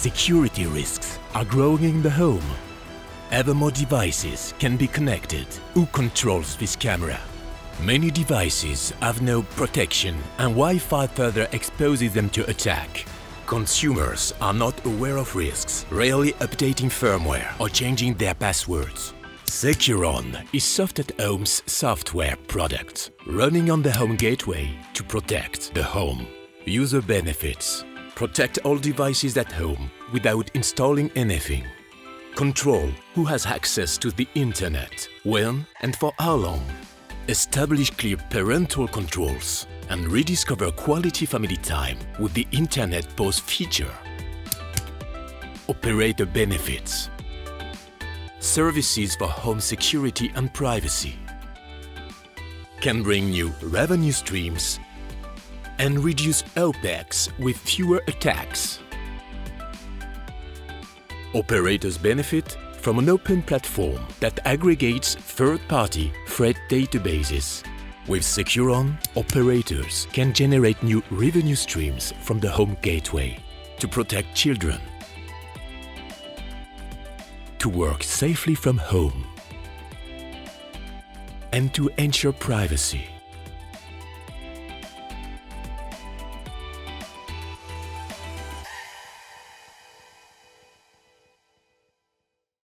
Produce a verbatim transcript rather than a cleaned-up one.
Security risks are growing in the home. Ever more devices can be connected. Who controls this camera? Many devices have no protection and Wi-Fi further exposes them to attack. Consumers are not aware of risks, rarely updating firmware or changing their passwords. Securon is Soft at Home's software product, running on the home gateway to protect the home. User benefits: protect all devices at home without installing anything. Control who has access to the internet, when and for how long. Establish clear parental controls and rediscover quality family time with the Internet Pause feature. Operator benefits: services for home security and privacy. Can bring new revenue streams and reduce OPEX with fewer attacks. Operators benefit from an open platform that aggregates third-party threat databases. With Securon, operators can generate new revenue streams from the home gateway to protect children, to work safely from home, and to ensure privacy.